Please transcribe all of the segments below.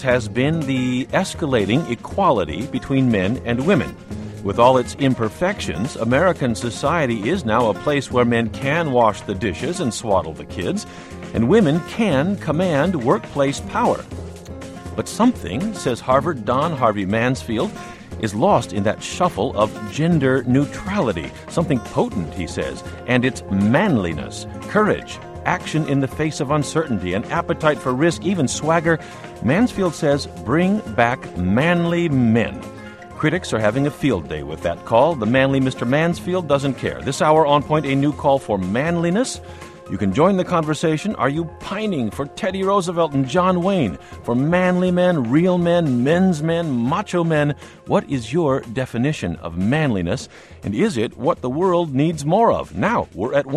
has been the escalating equality between men and women. With all its imperfections, American society is now a place where men can wash the dishes and swaddle the kids, and women can command workplace power. But something, says Harvard Don Harvey Mansfield, is lost in that shuffle of gender neutrality. Something potent, he says, and it's manliness, courage, action in the face of uncertainty, an appetite for risk, even swagger. Mansfield says, bring back manly men. Critics are having a field day with that call. The manly Mr. Mansfield doesn't care. This hour on Point, a new call for manliness. You can join the conversation. Are you pining for Teddy Roosevelt and John Wayne, for manly men, real men, men's men, macho men? What is your definition of manliness, and is it what the world needs more of? Now, we're at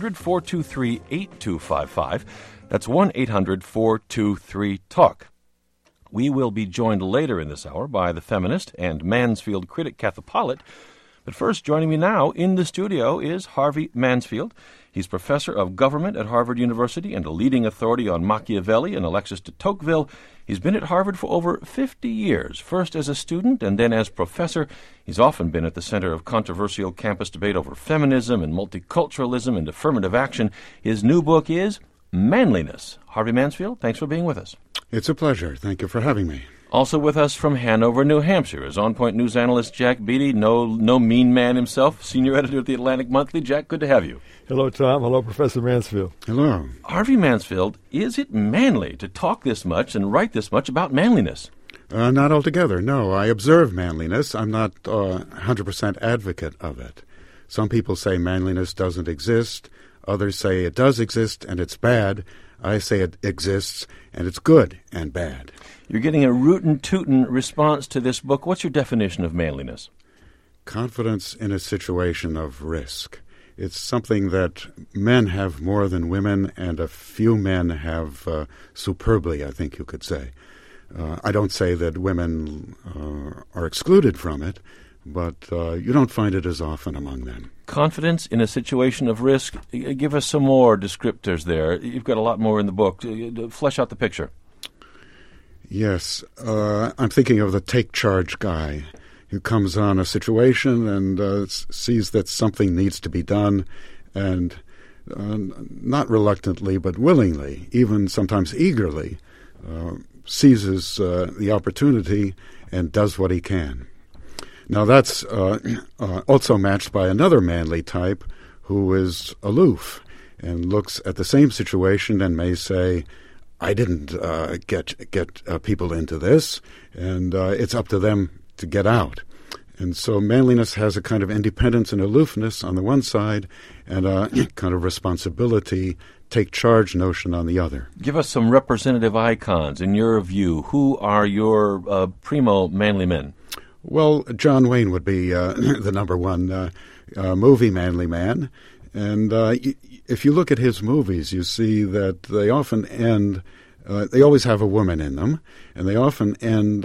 1-800-423-8255. That's 1-800-423-TALK. We will be joined later in this hour by the feminist and Mansfield critic Katha Pollitt. But first, joining me now in the studio is Harvey Mansfield. He's professor of government at Harvard University and a leading authority on Machiavelli and Alexis de Tocqueville. He's been at Harvard for over 50 years, first as a student and then as professor. He's often been at the center of controversial campus debate over feminism and multiculturalism and affirmative action. His new book is Manliness. Harvey Mansfield, thanks for being with us. It's a pleasure. Thank you for having me. Also with us from Hanover, New Hampshire, is On Point News analyst Jack Beatty, no mean man himself, senior editor of the Atlantic Monthly. Jack, good to have you. Hello, Tom. Hello, Professor Mansfield. Hello. Harvey Mansfield, is it manly to talk this much and write this much about manliness? Not altogether, no. I observe manliness. I'm not 100% advocate of it. Some people say manliness doesn't exist. Others say it does exist and it's bad. I say it exists and it's good and bad. You're getting a rootin' response to this book. What's your definition of manliness? Confidence in a situation of risk. It's something that men have more than women, and a few men have superbly, I think you could say. I don't say that women are excluded from it, but you don't find it as often among them. Confidence in a situation of risk. Give us some more descriptors there. You've got a lot more in the book. Flesh out the picture. Yes. I'm thinking of the take charge guy who comes on a situation and sees that something needs to be done, and not reluctantly but willingly, even sometimes eagerly, seizes the opportunity and does what he can. Now that's also matched by another manly type who is aloof and looks at the same situation and may say, I didn't get people into this, and it's up to them to get out. And so manliness has a kind of independence and aloofness on the one side and a kind of responsibility, take charge notion on the other. Give us some representative icons. In your view, who are your primo manly men? Well, John Wayne would be the number one movie manly man. And if you look at his movies, you see that they often end, they always have a woman in them, and they often end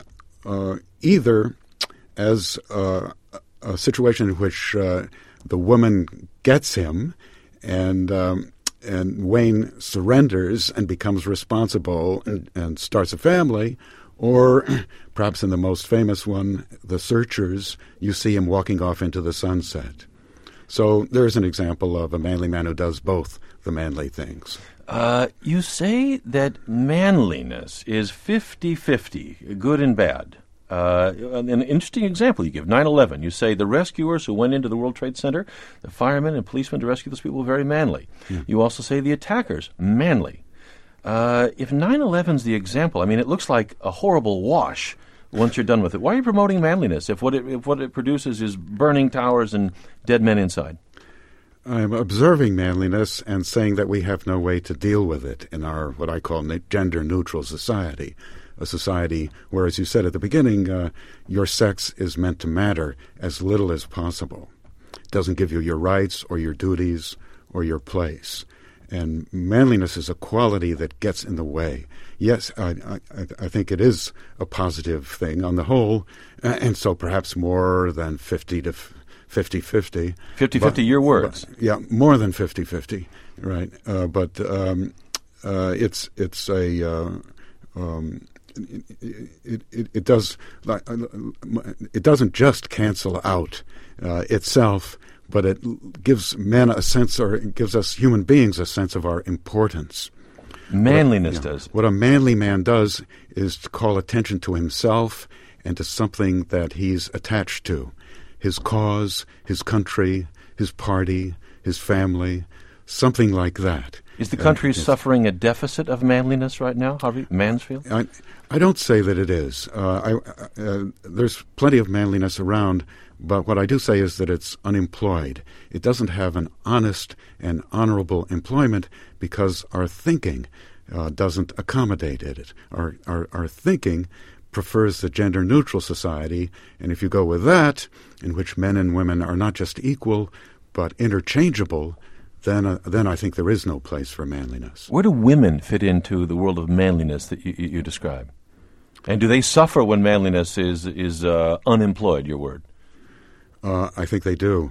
either as a situation in which the woman gets him, and Wayne surrenders and becomes responsible and starts a family, or perhaps in the most famous one, The Searchers, you see him walking off into the sunset. So there's an example of a manly man who does both the manly things. You say that manliness is 50-50, good and bad. An interesting example you give, 9/11. You say the rescuers who went into the World Trade Center, the firemen and policemen to rescue those people, were very manly. Yeah. You also say the attackers, manly. If 9/11's the example, I mean, it looks like a horrible wash once you're done with it. Why are you promoting manliness if what it produces is burning towers and dead men inside? I'm observing manliness and saying that we have no way to deal with it in our, what I call, gender-neutral society, a society where, as you said at the beginning, your sex is meant to matter as little as possible. It doesn't give you your rights or your duties or your place. And manliness is a quality that gets in the way. Yes, I think it is a positive thing on the whole, and so perhaps more than 50-50. 50-50, your words. But, yeah, more than 50-50, right. it doesn't just cancel out itself, but it gives men a sense, or it gives us human beings a sense of our importance. Manliness does. What a manly man does is to call attention to himself and to something that he's attached to. His cause, his country, his party, his family, something like that. Is the country suffering a deficit of manliness right now, Harvey Mansfield? I don't say that it is. There's plenty of manliness around, but what I do say is that it's unemployed. It doesn't have an honest and honorable employment because our thinking doesn't accommodate it. Our thinking prefers the gender-neutral society, and if you go with that, in which men and women are not just equal but interchangeable, then I think there is no place for manliness. Where do women fit into the world of manliness that you describe? And do they suffer when manliness is unemployed, your word? I think they do.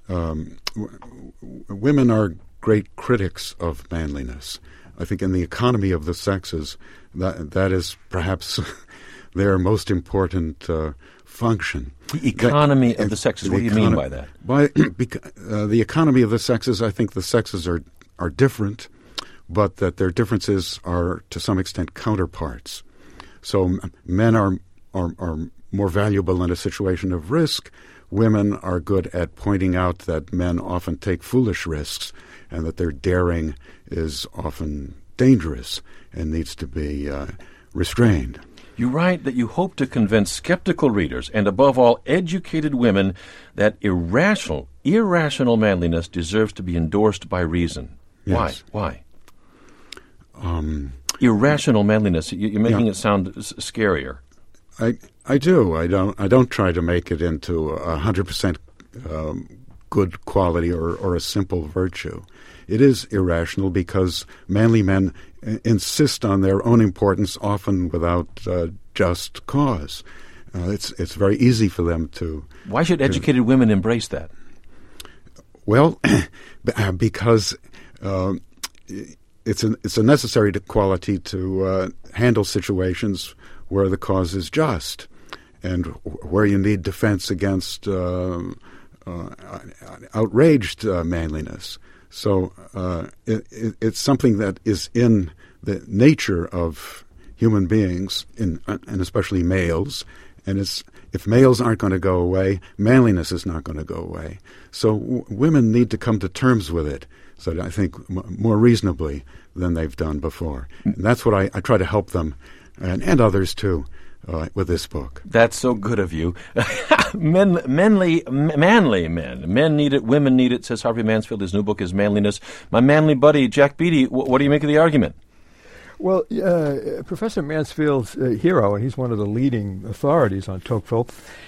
Women are great critics of manliness. I think in the economy of the sexes, that is perhaps their most important function. The economy of the sexes, what do you mean by that? The economy of the sexes, I think the sexes are different, but that their differences are to some extent counterparts. So men are more valuable in a situation of risk. Women are good at pointing out that men often take foolish risks and that their daring is often dangerous and needs to be restrained. You write that you hope to convince skeptical readers, and above all, educated women, that irrational manliness deserves to be endorsed by reason. Yes. Why? Irrational manliness. You're making it sound scarier. I do. I don't try to make it into 100% good quality or a simple virtue. It is irrational because manly men insist on their own importance, often without just cause. It's very easy for them to. Why should educated women embrace that? Well, because it's a necessary quality to handle situations where the cause is just and where you need defense against outraged manliness. So it's something that is in the nature of human beings, and especially males. And if males aren't going to go away, manliness is not going to go away. So women need to come to terms with it, so I think more reasonably than they've done before. And that's what I try to help them, and others too, with this book. That's so good of you. Manly men. Men need it, women need it, says Harvey Mansfield. His new book is Manliness. My manly buddy, Jack Beatty, what do you make of the argument? Well, Professor Mansfield's hero, and he's one of the leading authorities on Tocqueville,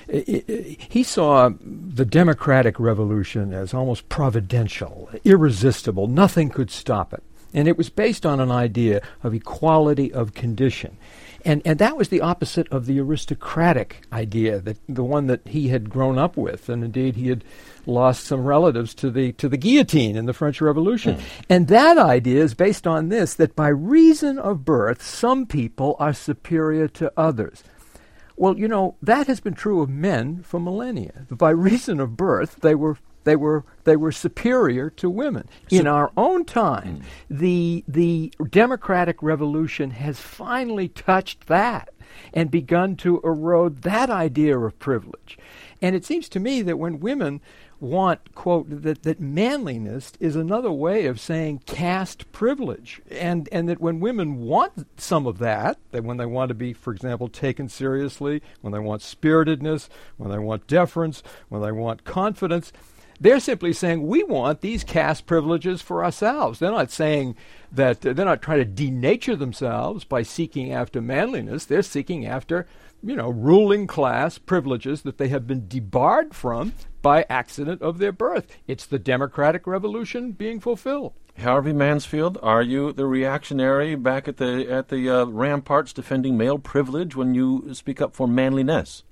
he saw the democratic revolution as almost providential, irresistible. Nothing could stop it. And it was based on an idea of equality of condition. And that was the opposite of the aristocratic idea, that the one that he had grown up with, and indeed he had lost some relatives to the guillotine in the French Revolution. And that idea is based on this, that by reason of birth, some people are superior to others. Well, you know, that has been true of men for millennia. By reason of birth, they were superior to women. In our own time, the democratic revolution has finally touched that and begun to erode that idea of privilege. And it seems to me that when women want, quote, that manliness is another way of saying caste privilege, and that when women want some of that when they want to be, for example, taken seriously, when they want spiritedness, when they want deference, when they want confidence, they're simply saying, we want these caste privileges for ourselves. They're not saying that, they're not trying to denature themselves by seeking after manliness. They're seeking after, ruling class privileges that they have been debarred from by accident of their birth. It's the democratic revolution being fulfilled. Harvey Mansfield, are you the reactionary back at the ramparts defending male privilege when you speak up for manliness?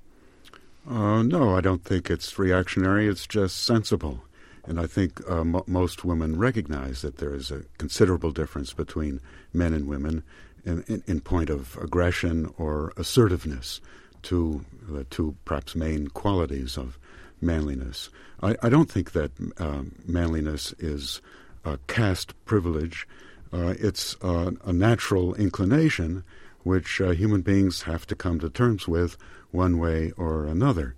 No, I don't think it's reactionary. It's just sensible. And I think most women recognize that there is a considerable difference between men and women, in point of aggression or assertiveness to the two perhaps main qualities of manliness. I don't think that manliness is a caste privilege. It's a natural inclination which human beings have to come to terms with one way or another.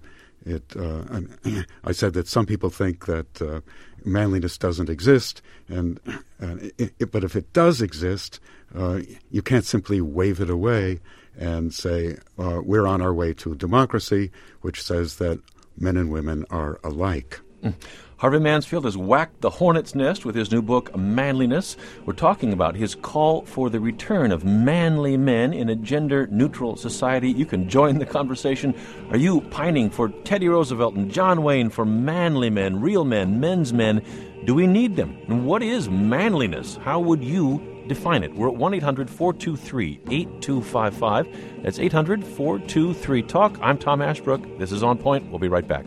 I said that some people think that manliness doesn't exist, but if it does exist, you can't simply wave it away and say we're on our way to democracy, which says that men and women are alike. Harvey Mansfield has whacked the hornet's nest with his new book, Manliness. We're talking about his call for the return of manly men in a gender-neutral society. You can join the conversation. Are you pining for Teddy Roosevelt and John Wayne, for manly men, real men, men's men? Do we need them? And what is manliness? How would you define it? We're at 1-800-423-8255. That's 800-423-TALK. I'm Tom Ashbrook. This is On Point. We'll be right back.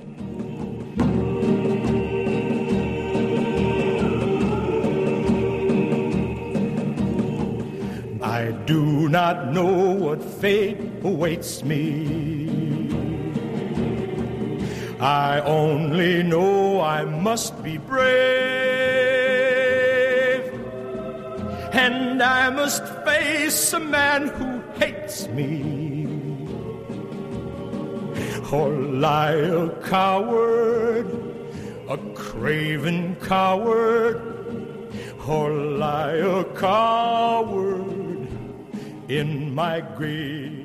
I do not know what fate awaits me. I only know I must be brave, and I must face a man who hates me, or lie a coward, a craven coward, or lie a coward in my grave.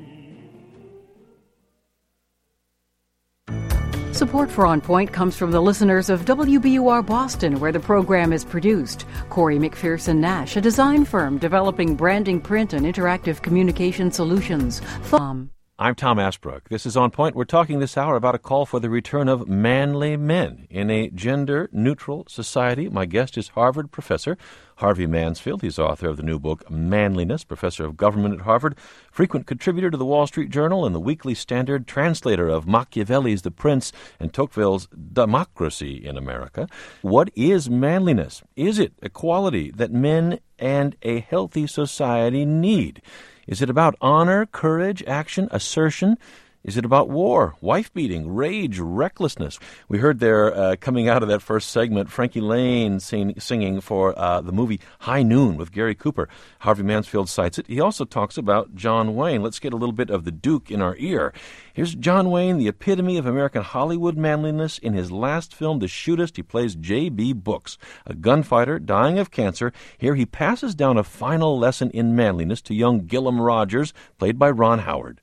Support for On Point comes from the listeners of WBUR Boston, where the program is produced. Corey McPherson Nash, a design firm developing branding, print, and interactive communication solutions. I'm Tom Ashbrook. This is On Point. We're talking this hour about a call for the return of manly men in a gender-neutral society. My guest is Harvard professor Harvey Mansfield. He's author of the new book, Manliness, professor of government at Harvard, frequent contributor to the Wall Street Journal and the Weekly Standard, translator of Machiavelli's The Prince and Tocqueville's Democracy in America. What is manliness? Is it a quality that men and a healthy society need? Is it about honor, courage, action, assertion? Is it about war, wife-beating, rage, recklessness? We heard there, coming out of that first segment, Frankie Lane singing for the movie High Noon with Gary Cooper. Harvey Mansfield cites it. He also talks about John Wayne. Let's get a little bit of the Duke in our ear. Here's John Wayne, the epitome of American Hollywood manliness. In his last film, The Shootist, he plays J.B. Brooks, a gunfighter dying of cancer. Here he passes down a final lesson in manliness to young Gillum Rogers, played by Ron Howard.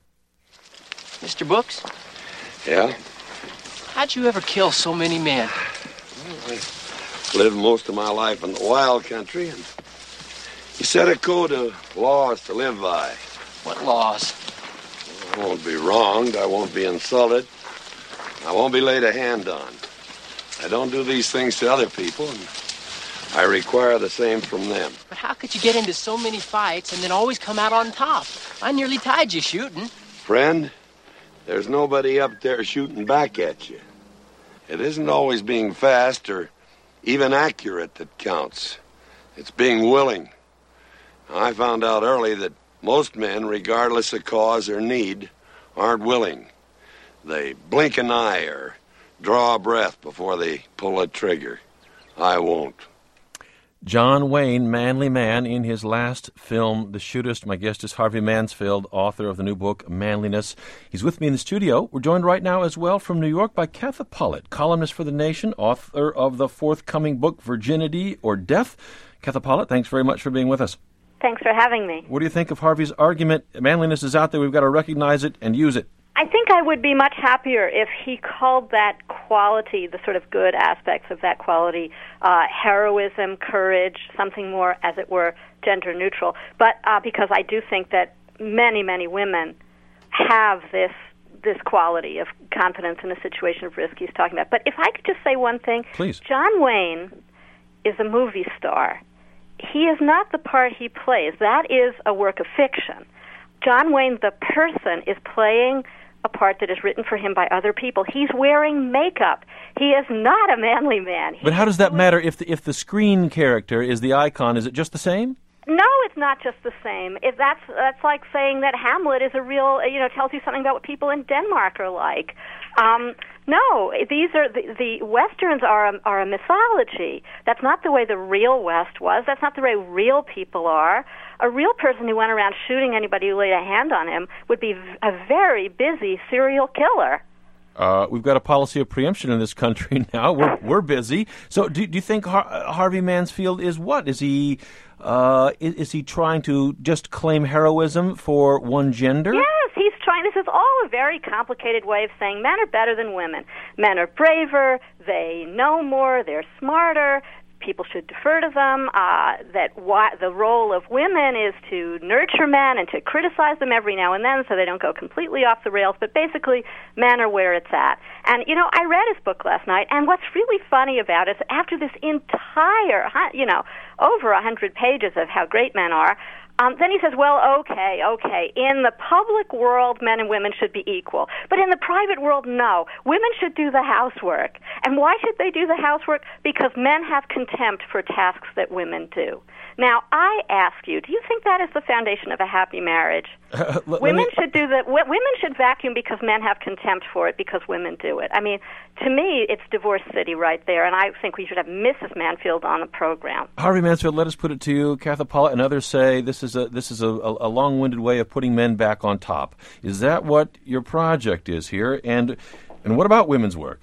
Mr. Brooks? Yeah? How'd you ever kill so many men? Well, I lived most of my life in the wild country, and you set a code of laws to live by. What laws? I won't be wronged, I won't be insulted, I won't be laid a hand on. I don't do these things to other people, and I require the same from them. But how could you get into so many fights and then always come out on top? I nearly tied you shooting. Friend, there's nobody up there shooting back at you. It isn't always being fast or even accurate that counts. It's being willing. I found out early that most men, regardless of cause or need, aren't willing. They blink an eye or draw a breath before they pull a trigger. I won't. John Wayne, manly man, in his last film, The Shootist. My guest is Harvey Mansfield, author of the new book, Manliness. He's with me in the studio. We're joined right now as well from New York by Katha Pollitt, columnist for The Nation, author of the forthcoming book, Virginity or Death. Katha Pollitt, thanks very much for being with us. Thanks for having me. What do you think of Harvey's argument? Manliness is out there. We've got to recognize it and use it. I think I would be much happier if he called that quality, the sort of good aspects of that quality, heroism, courage, something more, as it were, gender neutral. But because I do think that many, many women have this quality of confidence in a situation of risk he's talking about. But if I could just say one thing. Please. John Wayne is a movie star. He is not the part he plays. That is a work of fiction. John Wayne, the person, is playing a part that is written for him by other people. He's wearing makeup. He is not a manly man. But how does that matter if the screen character is the icon? Is it just the same? No, it's not just the same. That's like saying that Hamlet is a real, tells you something about what people in Denmark are like. No, these are the Westerns are a mythology. That's not the way the real West was. That's not the way real people are. A real person who went around shooting anybody who laid a hand on him would be a very busy serial killer. We've got a policy of preemption in this country now. We're busy. So do you think Harvey Mansfield is what? Is he trying to just claim heroism for one gender? Yes, he's trying. This is all a very complicated way of saying men are better than women. Men are braver. They know more. They're smarter. People should defer to them, the role of women is to nurture men and to criticize them every now and then so they don't go completely off the rails, but basically men are where it's at. And, I read his book last night, and what's really funny about it is after this entire, over 100 pages of how great men are, then he says, well, okay, in the public world, men and women should be equal. But in the private world, no. Women should do the housework. And why should they do the housework? Because men have contempt for tasks that women do. Now, I ask you, do you think that is the foundation of a happy marriage? Women should vacuum because men have contempt for it because women do it. I mean, to me, it's Divorce City right there, and I think we should have Mrs. Mansfield on the program. Harvey Mansfield, let us put it to you. Cather Pollitt and others say this is a long-winded way of putting men back on top. Is that what your project is here? And what about women's work?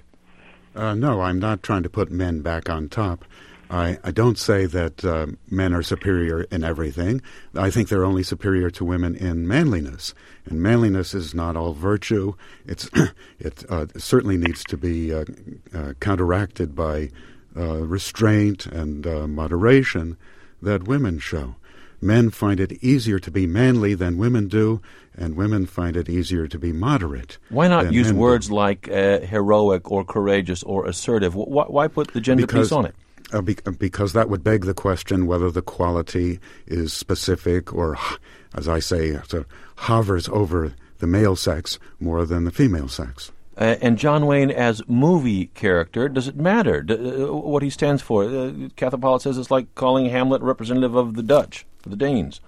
No, I'm not trying to put men back on top. I don't say that men are superior in everything. I think they're only superior to women in manliness. And manliness is not all virtue. It certainly needs to be counteracted by restraint and moderation that women show. Men find it easier to be manly than women do, and women find it easier to be moderate. Why not use words like heroic or courageous or assertive? Why put the gender piece on it? Because that would beg the question whether the quality is specific or, as I say, sort of hovers over the male sex more than the female sex. And John Wayne as movie character, does it matter what he stands for? Cather Pollitt says it's like calling Hamlet representative of the Dutch, the Danes.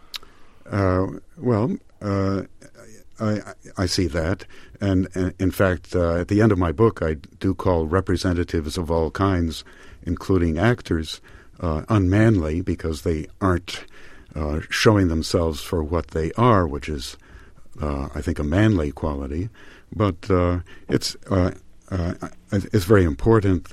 I see that. And in fact, at the end of my book, I do call representatives of all kinds, including actors, unmanly because they aren't showing themselves for what they are, which is, I think, a manly quality. But it's very important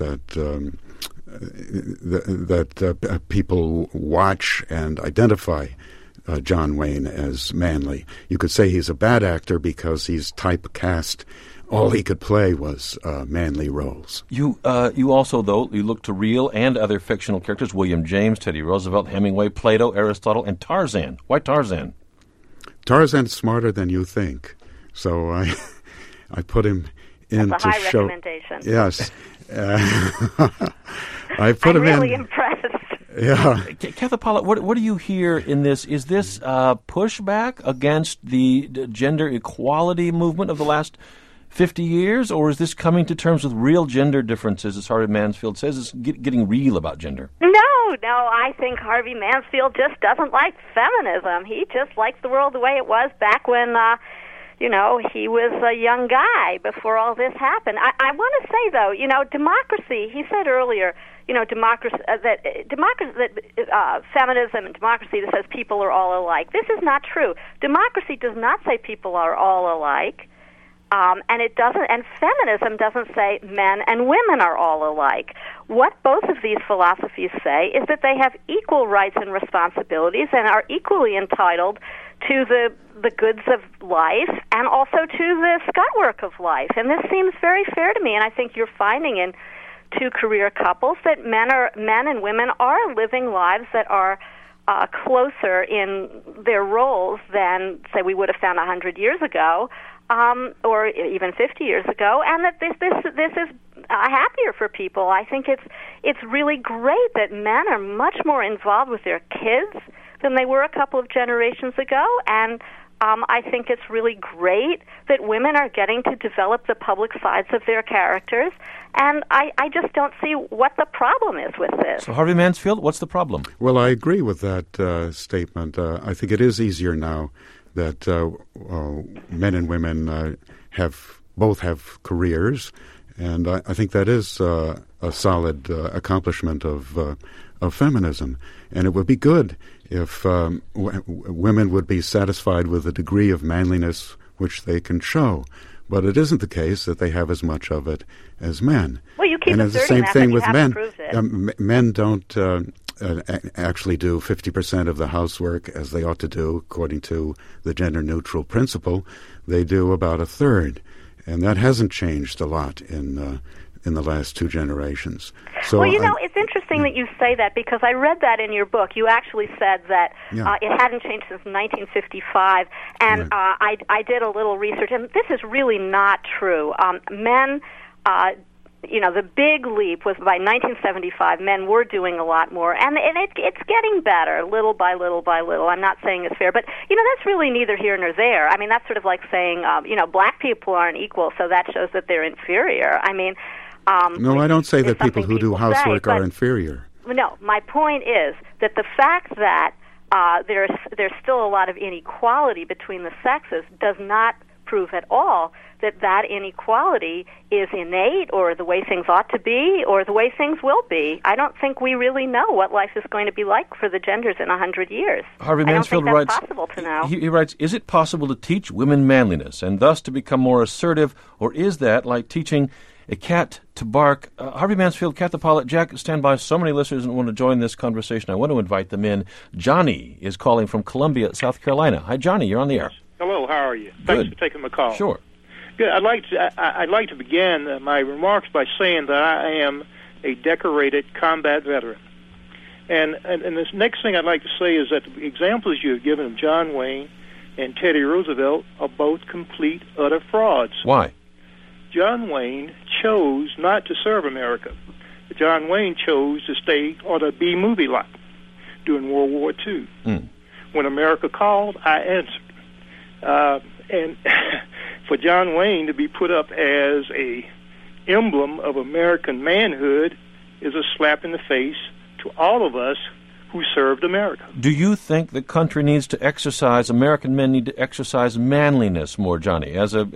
that people watch and identify John Wayne as manly. You could say he's a bad actor because he's typecast. All he could play was manly roles. You also, though, you look to real and other fictional characters, William James, Teddy Roosevelt, Hemingway, Plato, Aristotle, and Tarzan. Why Tarzan? Tarzan's smarter than you think. So I put him in That's to a high show. Recommendation. Yes. I put him in. I'm really impressed. Yeah. Cather Pollitt, what do you hear in this? Is this pushback against the gender equality movement of the last 50 years, or is this coming to terms with real gender differences, as Harvey Mansfield says? It's getting real about gender. No, I think Harvey Mansfield just doesn't like feminism. He just likes the world the way it was back when, he was a young guy before all this happened. I want to say, though, democracy, he said earlier, feminism and democracy that says people are all alike. This is not true. Democracy does not say people are all alike. And it doesn't, and feminism doesn't say men and women are all alike. What both of these philosophies say is that they have equal rights and responsibilities and are equally entitled to the goods of life and also to the scut-work of life. And this seems very fair to me, and I think you're finding in two career couples that men and women are living lives that are closer in their roles than, say, we would have found 100 years ago. Or even 50 years ago, and that this is happier for people. I think it's really great that men are much more involved with their kids than they were a couple of generations ago, and I think it's really great that women are getting to develop the public sides of their characters, and I just don't see what the problem is with this. So, Harvey Mansfield, what's the problem? Well, I agree with that statement. I think it is easier now that men and women both have careers, and I think that is a solid accomplishment of feminism. And it would be good if women would be satisfied with the degree of manliness which they can show. But it isn't the case that they have as much of it as men. Well, you keep and it's the asserting same that, thing but with you men. haven't proved it. Men don't actually do 50% of the housework as they ought to do, according to the gender-neutral principle. They do about a third, and that hasn't changed a lot in the last two generations. So well, it's interesting that you say that, because I read that in your book. You actually said that it hadn't changed since 1955, and I did a little research, and this is really not true. Men, the big leap was by 1975. Men were doing a lot more, and it's getting better, little by little by little. I'm not saying it's fair, but that's really neither here nor there. I mean, that's sort of like saying, black people aren't equal, so that shows that they're inferior. I mean. No, I don't say that people who do housework are inferior. No, my point is that the fact that there's still a lot of inequality between the sexes does not prove at all that inequality is innate or the way things ought to be or the way things will be. I don't think we really know what life is going to be like for the genders in 100 years. Harvey Mansfield writes, possible to know. He writes, is it possible to teach women manliness and thus to become more assertive, or is that like teaching a cat to bark? Harvey Mansfield, Cat the Pilot, Jack, stand by. So many listeners want to join this conversation. I want to invite them in. Johnny is calling from Columbia, South Carolina. Hi, Johnny. You're on the air. Hello. How are you? Good. Thanks for taking my call. Sure. Good. I'd like to begin my remarks by saying that I am a decorated combat veteran. And this next thing I'd like to say is that the examples you have given of John Wayne and Teddy Roosevelt are both complete, utter frauds. Why? John Wayne chose not to serve America. John Wayne chose to stay on a B-movie lot during World War II. When America called, I answered. And for John Wayne to be put up as a emblem of American manhood is a slap in the face to all of us who served America. Do you think the country needs to exercise, American men need to exercise manliness more, Johnny, as a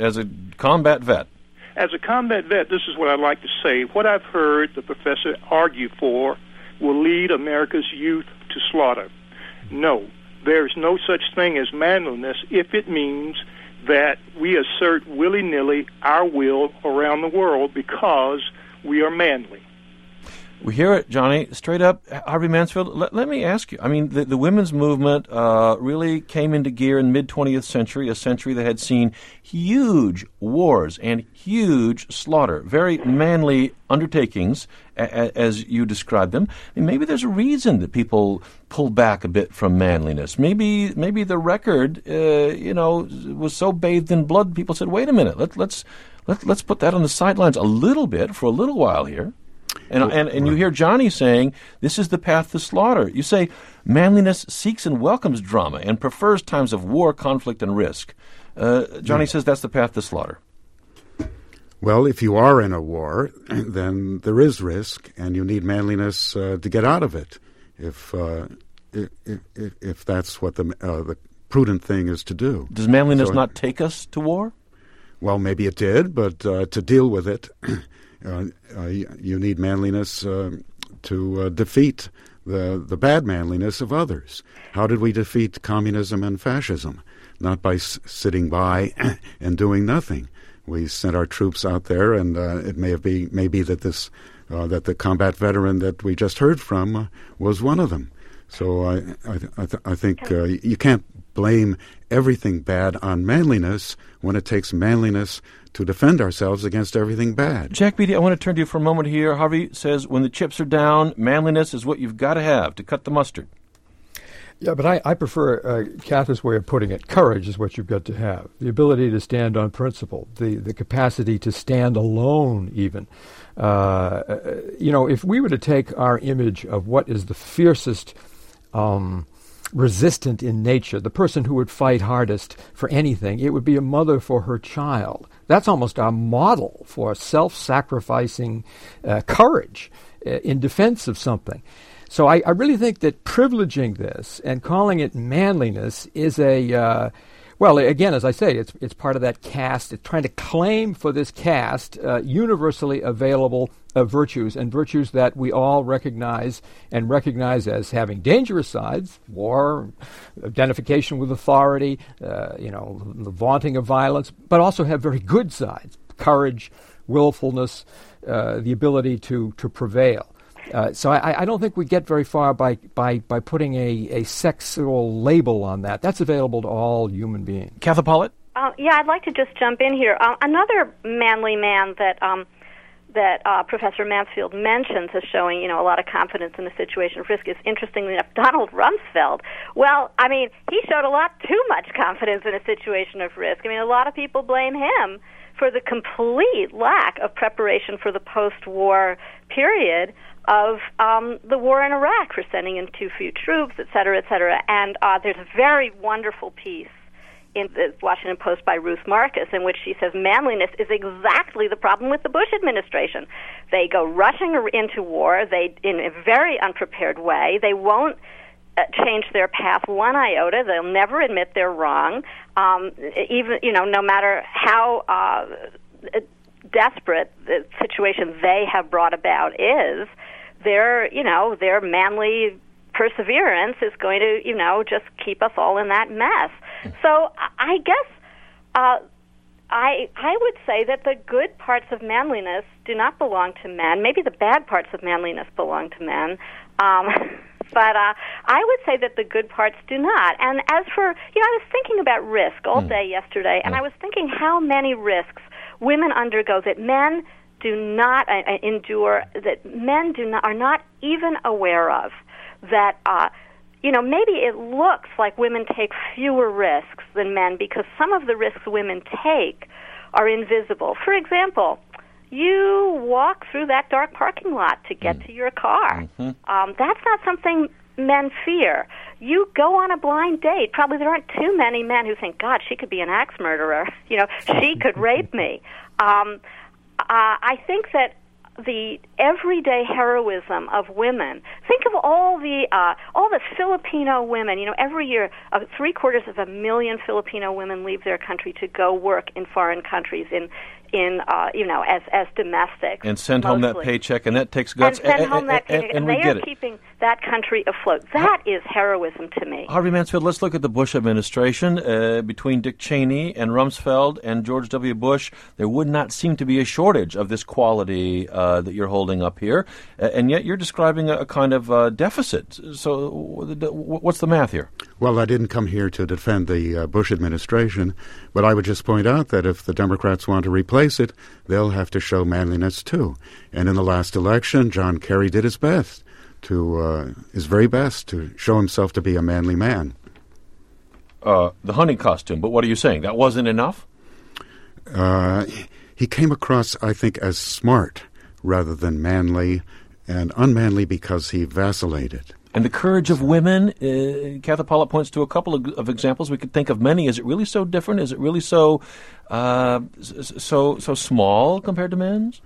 combat vet? As a combat vet, this is what I'd like to say. What I've heard the professor argue for will lead America's youth to slaughter. No, there is no such thing as manliness if it means that we assert willy-nilly our will around the world because we are manly. We hear it, Johnny. Straight up, Harvey Mansfield, let me ask you. I mean, the women's movement really came into gear in the mid-20th century, a century that had seen huge wars and huge slaughter, very manly undertakings, as you described them. I mean, maybe there's a reason that people pull back a bit from manliness. Maybe the record, was so bathed in blood, people said, wait a minute, let's put that on the sidelines a little bit for a little while here. And you hear Johnny saying, this is the path to slaughter. You say, manliness seeks and welcomes drama and prefers times of war, conflict, and risk. Johnny says that's the path to slaughter. Well, if you are in a war, then there is risk, and you need manliness to get out of it, if that's what the prudent thing is to do. Does manliness not take us to war? Well, maybe it did, but to deal with it, you need manliness to defeat the bad manliness of others. That did we defeat communism and fascism? Not by sitting by and doing nothing. We sent our troops out there, and it may be that that the combat veteran that we just heard from was one of them. So I think you can't blame everything bad on manliness when it takes manliness to defend ourselves against everything bad. Jack Beatty, I want to turn to you for a moment here. Harvey says when the chips are down, manliness is what you've got to have to cut the mustard. Yeah, but I prefer Kathy's way of putting it. Courage is what you've got to have. The ability to stand on principle, the capacity to stand alone even. If we were to take our image of what is the fiercest resistant in nature, the person who would fight hardest for anything, it would be a mother for her child. That's almost our model for self-sacrificing courage in defense of something. So I really think that privileging this and calling it manliness is well, again, as I say, it's part of that caste. It's trying to claim for this caste universally available virtues, and virtues that we all recognize as having dangerous sides: war, identification with authority, the vaunting of violence, but also have very good sides: courage, willfulness, the ability to prevail. So I don't think we get very far by putting a sexual label on that. That's available to all human beings. Katha Pollitt? Yeah, I'd like to just jump in here. Another manly man that Professor Mansfield mentions as showing, a lot of confidence in a situation of risk is, interestingly enough, Donald Rumsfeld. Well, I mean, he showed a lot too much confidence in a situation of risk. I mean, a lot of people blame him for the complete lack of preparation for the post-war period of the war in Iraq, for sending in too few troops, et cetera, et cetera. And there's a very wonderful piece in the Washington Post by Ruth Marcus in which she says manliness is exactly the problem with the Bush administration. They go rushing into war, in a very unprepared way. They won't change their path one iota. They'll never admit they're wrong, even no matter how desperate the situation they have brought about is. Their manly perseverance is going to just keep us all in that mess. So I guess I would say that the good parts of manliness do not belong to men. Maybe the bad parts of manliness belong to men. But I would say that the good parts do not. And as for, I was thinking about risk all day yesterday, and I was thinking how many risks women undergo that men do not endure, that men are not even aware of, that, maybe it looks like women take fewer risks than men because some of the risks women take are invisible. For example, you walk through that dark parking lot to get to your car. Mm-hmm. That's not something men fear. You go on a blind date. Probably there aren't too many men who think, God, she could be an axe murderer. She could rape me. I think that the everyday heroism of women. Think of all the Filipino women. Every year, 750,000 Filipino women leave their country to go work in foreign countries as domestics, and send home that paycheck, and that takes guts. And send home that paycheck, and they are keeping that country afloat. That is heroism to me. Harvey Mansfield, let's look at the Bush administration. Between Dick Cheney and Rumsfeld and George W. Bush, there would not seem to be a shortage of this quality that you're holding up here, and yet you're describing a kind of deficit. So what's the math here? Well, I didn't come here to defend the Bush administration, but I would just point out that if the Democrats want to replace it, they'll have to show manliness too. And in the last election, John Kerry did his very best to show himself to be a manly man. The hunting costume, but what are you saying? That wasn't enough? He came across, I think, as smart rather than manly, and unmanly because he vacillated. And the courage of women, Katha Pollitt points to a couple of examples. We could think of many. Is it really so different? Is it really so small compared to men's?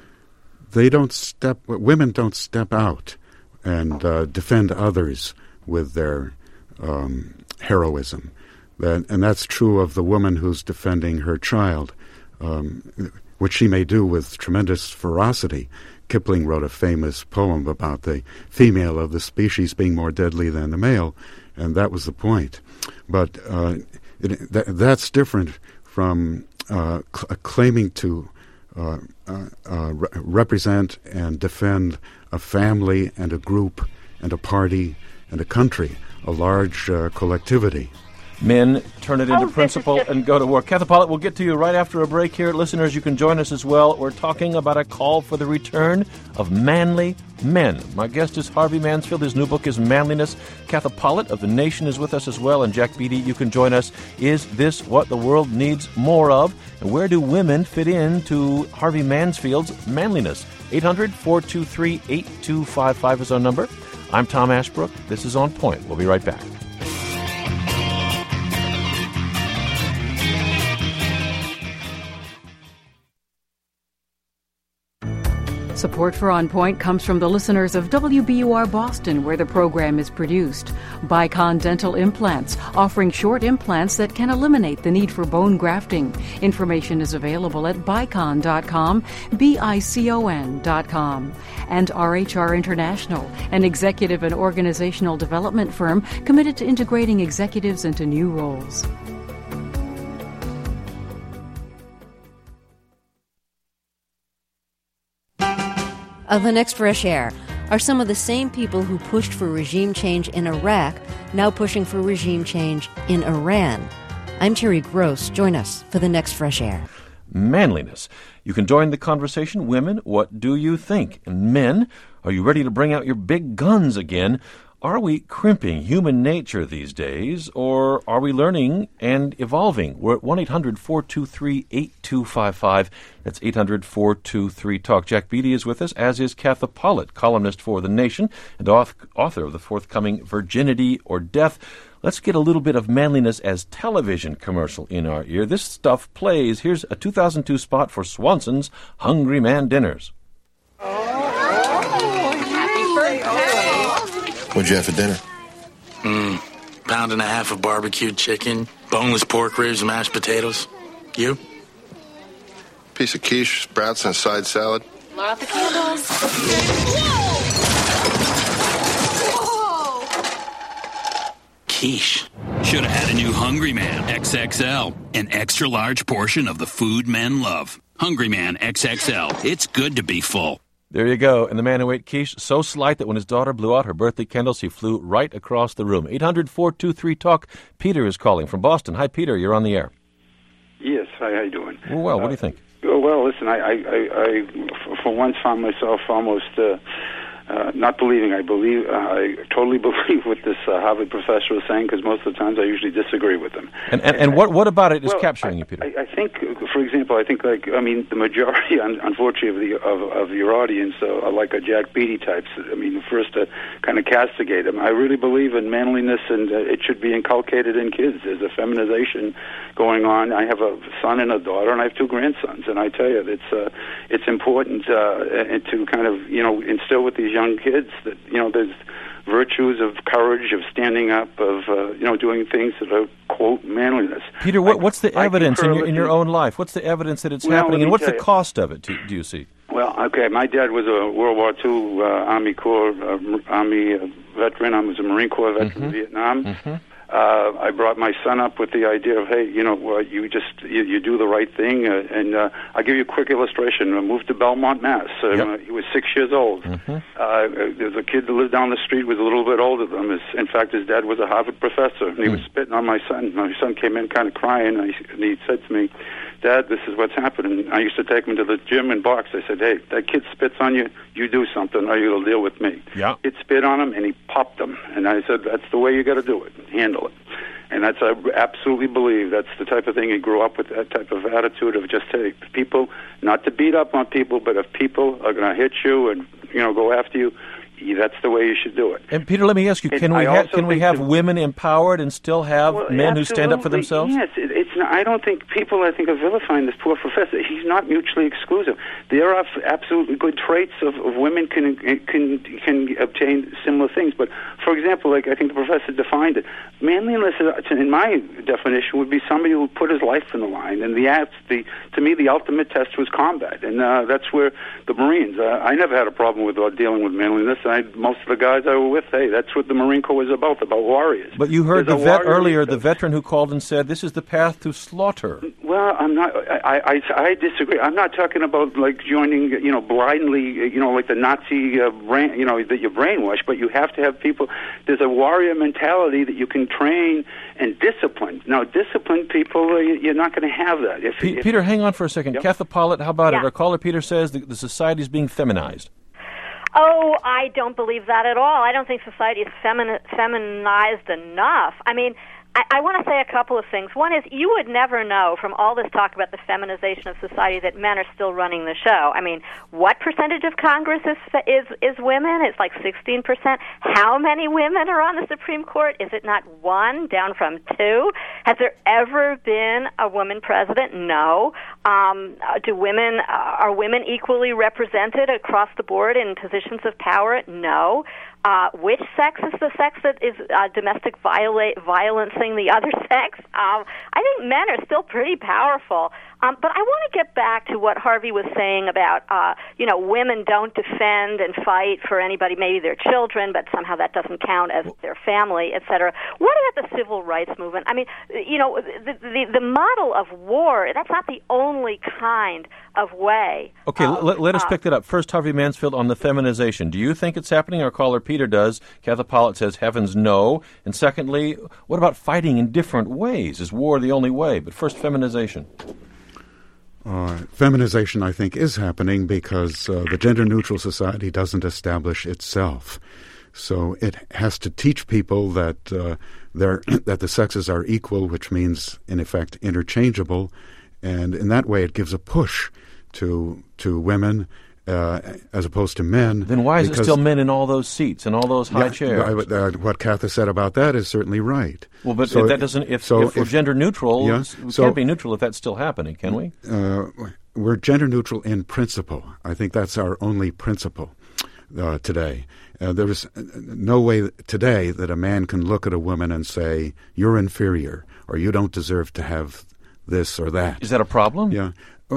Women don't step out and defend others with their heroism. And that's true of the woman who's defending her child, which she may do with tremendous ferocity. Kipling wrote a famous poem about the female of the species being more deadly than the male, and that was the point. But that's different from claiming to represent and defend a family and a group and a party and a country, a large collectivity. Men turn it into principle and go to work. Katha Pollitt, we'll get to you right after a break here. Listeners, you can join us as well. We're talking about a call for the return of manly men. My guest is Harvey Mansfield. His new book is Manliness. Katha Pollitt of The Nation is with us as well. And Jack Beatty, you can join us. Is this what the world needs more of? And where do women fit into Harvey Mansfield's manliness? 800-423-8255 is our number. I'm Tom Ashbrook. This is On Point. We'll be right back. Support for On Point comes from the listeners of WBUR Boston, where the program is produced. Bicon Dental Implants, offering short implants that can eliminate the need for bone grafting. Information is available at bicon.com, BICON.com. And RHR International, an executive and organizational development firm committed to integrating executives into new roles. The next Fresh Air are some of the same people who pushed for regime change in Iraq, now pushing for regime change in Iran. I'm Terry Gross. Join us for the next Fresh Air. Manliness. You can join the conversation. Women, what do you think? And men, are you ready to bring out your big guns again? Are we crimping human nature these days, or are we learning and evolving? We're at 1-800-423-8255. That's 800-423-TALK. Jack Beatty is with us, as is Katha Pollitt, columnist for The Nation and author of the forthcoming Virginity or Death. Let's get a little bit of manliness as television commercial in our ear. This stuff plays. Here's a 2002 spot for Swanson's Hungry Man Dinners. What'd you have for dinner? Pound and a half of barbecued chicken, boneless pork ribs, and mashed potatoes. You? Piece of quiche, sprouts, and a side salad. Blow out the candles. Whoa! Quiche. Should have had a new Hungry Man XXL, an extra large portion of the food men love. Hungry Man XXL. It's good to be full. There you go. And the man who ate quiche so slight that when his daughter blew out her birthday candles, he flew right across the room. 800-423-TALK. Peter is calling from Boston. Hi, Peter. You're on the air. Yes. Hi, how you doing? Well, what do you think? Well, listen, I for once found myself almost not believing. I totally believe what this Harvard professor was saying, because most of the times I usually disagree with him. And what about it is capturing you, Peter? I think, for example, the majority, unfortunately, of your audience are like a Jack Beatty types. I mean, first to kind of castigate them. I really believe in manliness, and it should be inculcated in kids. There's a feminization going on. I have a son and a daughter, and I have two grandsons, and I tell you, it's important to kind of instill with these young kids that there's virtues of courage, of standing up, of doing things that are, quote, manliness. Peter, what's the evidence in your own life? What's the evidence that it's happening, and what's the cost of it? Do you see? Well, okay, my dad was a World War II Army Corps Army veteran. I was a Marine Corps veteran in Vietnam. Mm-hmm. I brought my son up with the idea of, hey, you do the right thing. And I'll give you a quick illustration. I moved to Belmont, Mass. He was 6 years old. Mm-hmm. There's a kid that lived down the street, was a little bit older than him. In fact, his dad was a Harvard professor, and he was spitting on my son. My son came in kind of crying, and he said to me, Dad, this is what's happening. I used to take him to the gym and box. I said, hey, that kid spits on you, you do something, or you'll deal with me. Yeah. It spit on him, and he popped him. And I said, that's the way you got to do it. Handle it. And I absolutely believe that's the type of thing he grew up with, that type of attitude of just, hey, people, not to beat up on people, but if people are going to hit you and, go after you, that's the way you should do it. And Peter, let me ask you: can we have women empowered and still have men who stand up for themselves? Yes, it's not, I don't think people are vilifying this poor professor. He's not mutually exclusive. There are absolutely good traits of women can obtain similar things. But for example, I think the professor defined it. Manliness, in my definition, would be somebody who put his life on the line. And to me, the ultimate test was combat, and that's where the Marines. I never had a problem with dealing with manliness. Most of the guys I were with, hey, that's what the Marine Corps was about warriors. But you heard the vet earlier, the veteran who called and said, this is the path to slaughter. Well, I'm not, I disagree. I'm not talking about, joining, blindly, like the Nazi, that you brainwash, but you have to have people, there's a warrior mentality that you can train and discipline. Now, disciplined people, you're not going to have that. Peter, hang on for a second. Yep. Katha Pollitt, how about it? Our caller, Peter, says the society is being feminized. Oh, I don't believe that at all. I don't think society is feminized enough. I mean, I want to say a couple of things. One is, you would never know from all this talk about the feminization of society that men are still running the show. I mean, what percentage of Congress is women? It's like 16%. How many women are on the Supreme Court? Is it not one, down from two? Has there ever been a woman president? No. Are women equally represented across the board in positions of power? No. Which sex is the sex that is domestic violencing the other sex? I think men are still pretty powerful. But I want to get back to what Harvey was saying about, women don't defend and fight for anybody, maybe their children, but somehow that doesn't count as their family, et cetera. What about the civil rights movement? I mean, the model of war, that's not the only kind of way. Okay, let us pick that up. First, Harvey Mansfield, on the feminization. Do you think it's happening? Our caller Peter does. Katha Pollitt says, heavens, no. And secondly, what about fighting in different ways? Is war the only way? But first, feminization. Feminization, I think, is happening because the gender-neutral society doesn't establish itself. So it has to teach people that that the sexes are equal, which means, in effect, interchangeable. And in that way, it gives a push to women as opposed to men. Then why is it still men in all those seats and all those high chairs? What Katha said about that is certainly right. Well, but so if that doesn't, if we're gender neutral, we can't be neutral if that's still happening, can we? We're gender neutral in principle. I think that's our only principle today. There is no way today that a man can look at a woman and say, you're inferior, or you don't deserve to have this or that. Is that a problem? Yeah.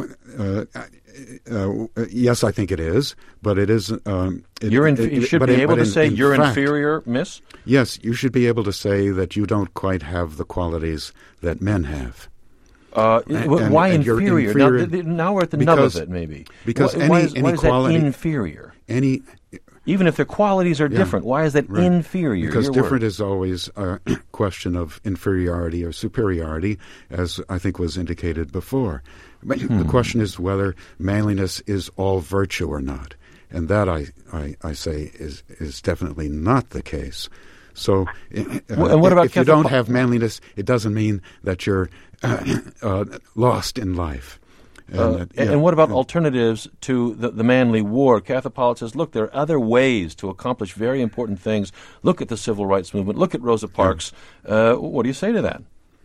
Yes, I think it is, but it is. You should be able to say you're inferior, miss? Yes, you should be able to say that you don't quite have the qualities that men have. Why inferior? Now we're at the nub of it, maybe. Because why is that inferior? Even if their qualities are different, why is that inferior? Because different is always a question of inferiority or superiority, as I think was indicated before. But the question is whether manliness is all virtue or not. And that, I say, is definitely not the case. So and what about if you don't have manliness, it doesn't mean that you're lost in life. And what about alternatives to the manly war? Katha Pollitt says, look, there are other ways to accomplish very important things. Look at the civil rights movement. Look at Rosa Parks. What do you say to that?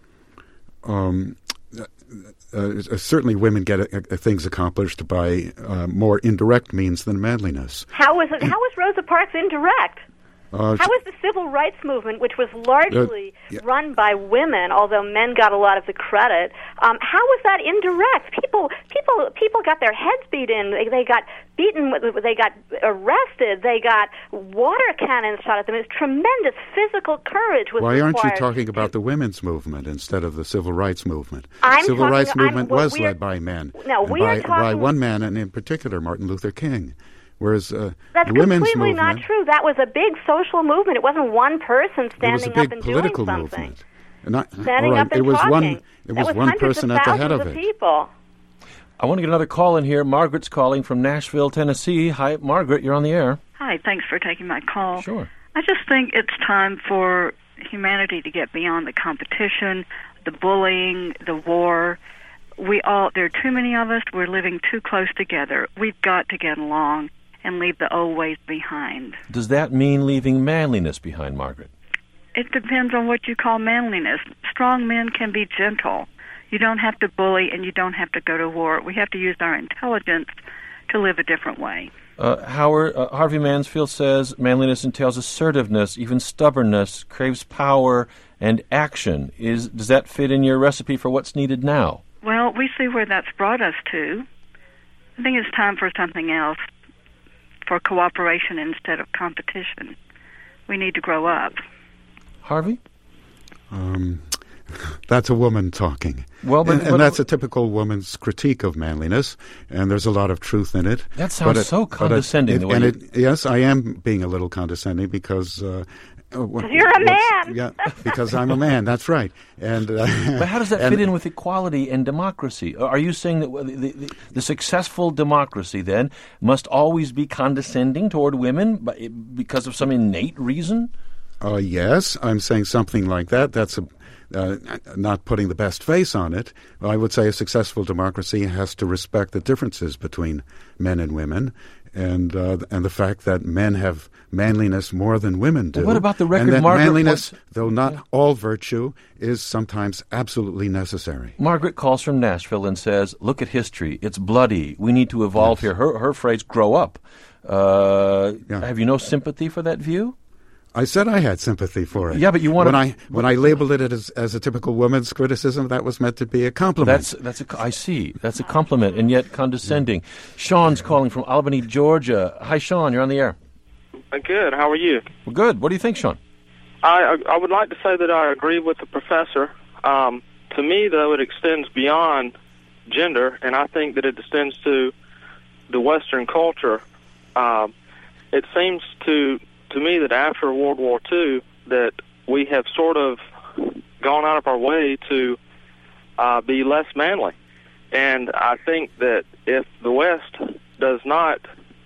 Certainly women get things accomplished by more indirect means than manliness. How was Rosa Parks indirect? How was the civil rights movement, which was largely run by women, although men got a lot of the credit, how was that indirect? People got their heads beat in. They got beaten. They got arrested. They got water cannons shot at them. It was tremendous physical courage. Why aren't you talking about the women's movement instead of the civil rights movement? The civil rights movement was led by men. No, by one man, and in particular Martin Luther King. Whereas that's the women's completely movement, not true. That was a big social movement. It wasn't one person standing up and doing political something. Movement. Standing up and it was talking. It was one person at the head of it. People. I want to get another call in here. Margaret's calling from Nashville, Tennessee. Hi, Margaret. You're on the air. Hi. Thanks for taking my call. Sure. I just think it's time for humanity to get beyond the competition, the bullying, the war. There are too many of us. We're living too close together. We've got to get along and leave the old ways behind. Does that mean leaving manliness behind, Margaret? It depends on what you call manliness. Strong men can be gentle. You don't have to bully and you don't have to go to war. We have to use our intelligence to live a different way. Harvey Mansfield says manliness entails assertiveness, even stubbornness, craves power and action. Does that fit in your recipe for what's needed now? Well, we see where that's brought us to. I think it's time for something else, for cooperation instead of competition. We need to grow up. Harvey? That's a woman talking. Well, and that's a typical woman's critique of manliness, and there's a lot of truth in it. That sounds so condescending. Yes, I am being a little condescending because... you're a man. Yeah, because I'm a man. That's right. And but how does that fit in with equality and democracy? Are you saying that the successful democracy then must always be condescending toward women because of some innate reason? Yes, I'm saying something like that. That's not putting the best face on it. I would say a successful democracy has to respect the differences between men and women, and the fact that men have manliness more than women do. Well, what about the record and that Margaret manliness, though not all virtue, is sometimes absolutely necessary. Margaret calls from Nashville and says, look at history. It's bloody. We need to evolve here. Her phrase, grow up. Have you no sympathy for that view? I said I had sympathy for it. Yeah, but you want when I labeled it as a typical woman's criticism, that was meant to be a compliment. I see. That's a compliment, and yet condescending. Sean's calling from Albany, Georgia. Hi, Sean. You're on the air. Good. How are you? Well, good. What do you think, Sean? I would like to say that I agree with the professor. To me, though, it extends beyond gender, and I think that it extends to the Western culture. It seems to me that after World War II that we have sort of gone out of our way to be less manly. And I think that if the West does not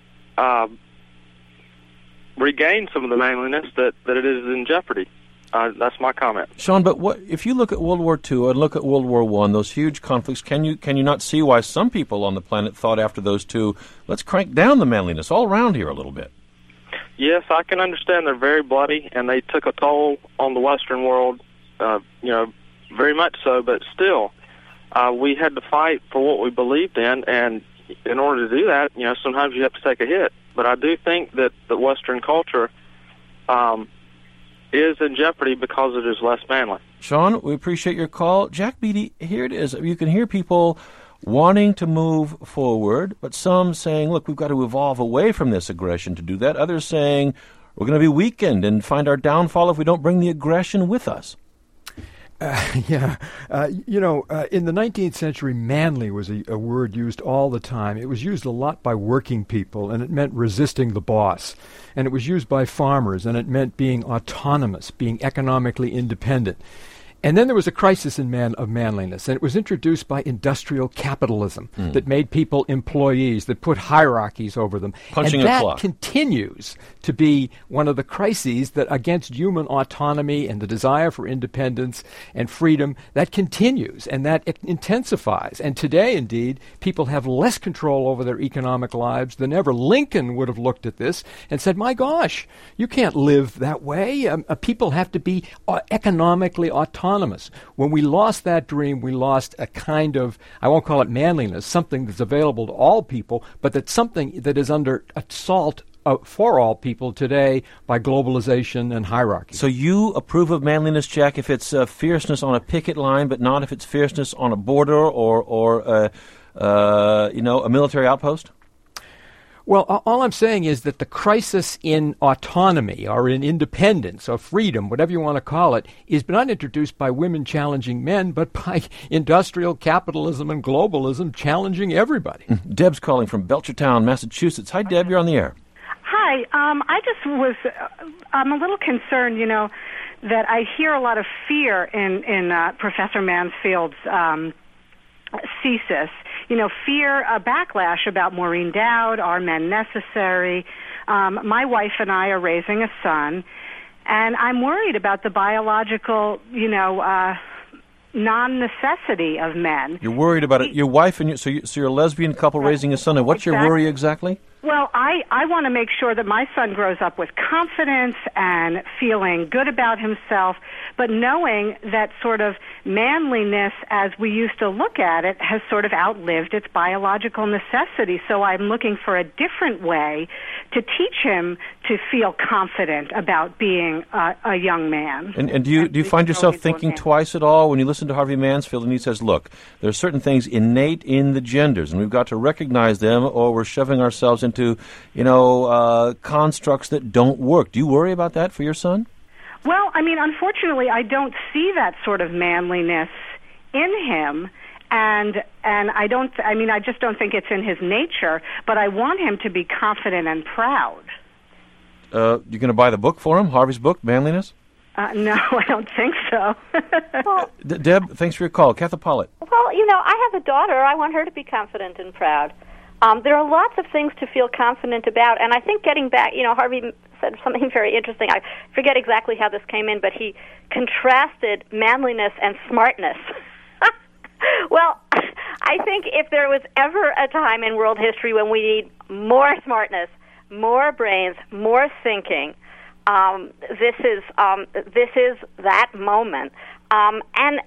regain some of the manliness, that it is in jeopardy. That's my comment. Sean, but if you look at World War II and look at World War I, those huge conflicts, can you not see why some people on the planet thought after those two, let's crank down the manliness all around here a little bit? Yes, I can understand they're very bloody, and they took a toll on the Western world, very much so, but still, we had to fight for what we believed in, and in order to do that, sometimes you have to take a hit. But I do think that the Western culture is in jeopardy because it is less manly. Sean, we appreciate your call. Jack Beatty, here it is. You can hear people wanting to move forward, but some saying, look, we've got to evolve away from this aggression to do that. Others saying, we're going to be weakened and find our downfall if we don't bring the aggression with us. In the 19th century, manly was a word used all the time. It was used a lot by working people, and it meant resisting the boss. And it was used by farmers, and it meant being autonomous, being economically independent. And then there was a crisis of manliness, and it was introduced by industrial capitalism that made people employees, that put hierarchies over them. Punching and a that clock. Continues to be one of the crises that against human autonomy and the desire for independence and freedom, that continues, and that intensifies. And today, indeed, people have less control over their economic lives than ever. Lincoln would have looked at this and said, my gosh, you can't live that way. People have to be economically autonomous. When we lost that dream, we lost a kind of, I won't call it manliness, something that's available to all people, but that's something that is under assault for all people today by globalization and hierarchy. So you approve of manliness, Jack, if it's fierceness on a picket line, but not if it's fierceness on a border or a military outpost? Well, all I'm saying is that the crisis in autonomy or in independence or freedom, whatever you want to call it, is not introduced by women challenging men, but by industrial capitalism and globalism challenging everybody. Deb's calling from Belchertown, Massachusetts. Hi, Deb. You're on the air. Hi. I'm a little concerned, that I hear a lot of fear in Professor Mansfield's thesis. Fear, a backlash about Maureen Dowd, are men necessary? My wife and I are raising a son, and I'm worried about the biological, non-necessity of men. You're worried about it. Your wife and so you're a lesbian couple raising a son, and what's your worry exactly? Well, I want to make sure that my son grows up with confidence and feeling good about himself, but knowing that sort of manliness as we used to look at it has sort of outlived its biological necessity. So I'm looking for a different way to teach him to feel confident about being a young man. And do you find yourself thinking twice at all when you listen to Harvey Mansfield and he says, look, there are certain things innate in the genders, and we've got to recognize them, or we're shoving ourselves into constructs that don't work. Do you worry about that for your son? Well, unfortunately, I don't see that sort of manliness in him, and I just don't think it's in his nature, but I want him to be confident and proud. You're going to buy the book for him, Harvey's book, Manliness? No, I don't think so. Well, Deb, thanks for your call. Katha Pollitt. Well, I have a daughter. I want her to be confident and proud. There are lots of things to feel confident about, and I think getting back, Harvey said something very interesting. I forget exactly how this came in, but he contrasted manliness and smartness. Well, I think if there was ever a time in world history when we need more smartness, more brains, more thinking. This is that moment, and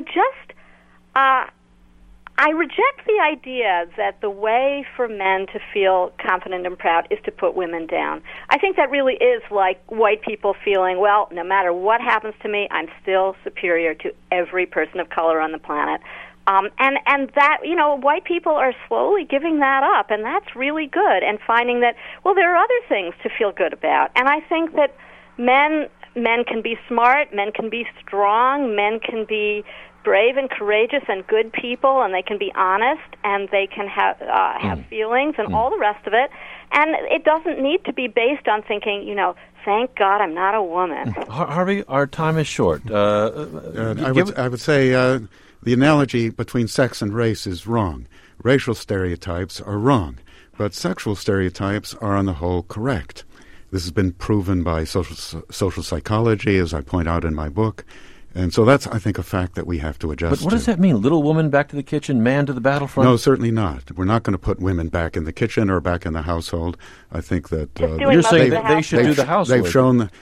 I reject the idea that the way for men to feel confident and proud is to put women down. I think that really is like white people feeling, well, no matter what happens to me, I'm still superior to every person of color on the planet. And that, white people are slowly giving that up, and that's really good, and finding that, well, there are other things to feel good about. And I think that men can be smart, men can be strong, men can be brave and courageous and good people, and they can be honest, and they can have feelings and all the rest of it. And it doesn't need to be based on thinking, thank God I'm not a woman. Harvey, our time is short. I would say the analogy between sex and race is wrong. Racial stereotypes are wrong, but sexual stereotypes are on the whole correct. This has been proven by social psychology, as I point out in my book. And so that's, I think, a fact that we have to adjust But what does that mean? Little woman back to the kitchen, man to the battlefront? No, certainly not. We're not going to put women back in the kitchen or back in the household. I think that you're saying that they should do the housework. They've shown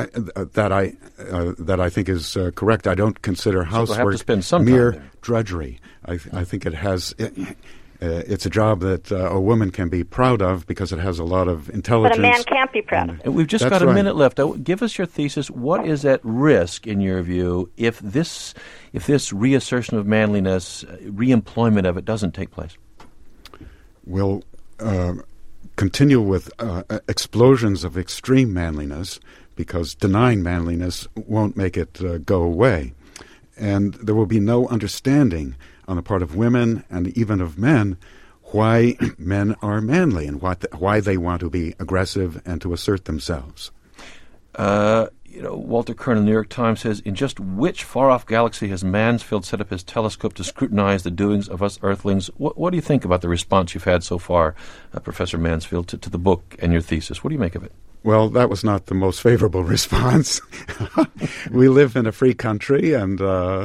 that I think is correct. I don't consider housework mere drudgery. I think it has. It's a job that a woman can be proud of because it has a lot of intelligence. But a man can't be proud of it. We've just got a minute left. Give us your thesis. What is at risk, in your view, if this reassertion of manliness, reemployment of it, doesn't take place? We'll continue with explosions of extreme manliness, because denying manliness won't make it go away. And there will be no understanding on the part of women and even of men why men are manly and why they want to be aggressive and to assert themselves. Walter Kern of the New York Times says, in just which far-off galaxy has Mansfield set up his telescope to scrutinize the doings of us earthlings? What do you think about the response you've had so far, Professor Mansfield, to the book and your thesis? What do you make of it? Well, that was not the most favorable response. We live in a free country, and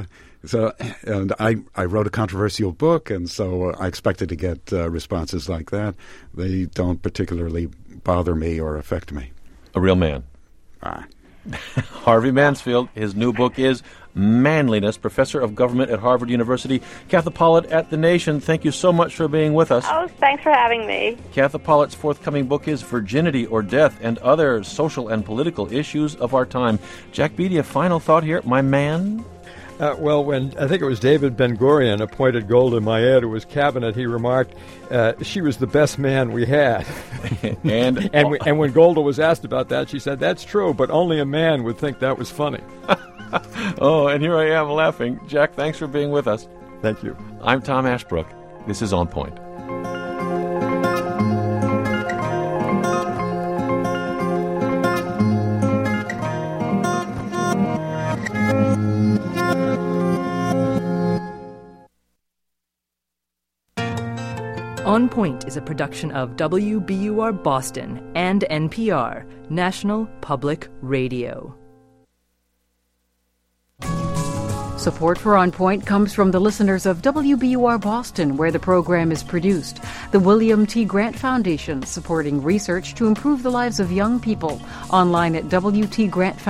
I wrote a controversial book, and so I expected to get responses like that. They don't particularly bother me or affect me. A real man. Harvey Mansfield. His new book is Manliness, Professor of Government at Harvard University. Katha Pollitt at The Nation, thank you so much for being with us. Oh, thanks for having me. Katha Pollitt's forthcoming book is Virginity or Death and Other Social and Political Issues of Our Time. Jack Beatty, a final thought here, my man? Well, when I think it was David Ben-Gurion appointed Golda Meir to his cabinet, he remarked, she was the best man we had. and when Golda was asked about that, she said, that's true, but only a man would think that was funny. Oh, and here I am laughing. Jack, thanks for being with us. Thank you. I'm Tom Ashbrook. This is On Point. On Point is a production of WBUR Boston and NPR, National Public Radio. Support for On Point comes from the listeners of WBUR Boston, where the program is produced. The William T. Grant Foundation, supporting research to improve the lives of young people. Online at WTGrantFoundation.org.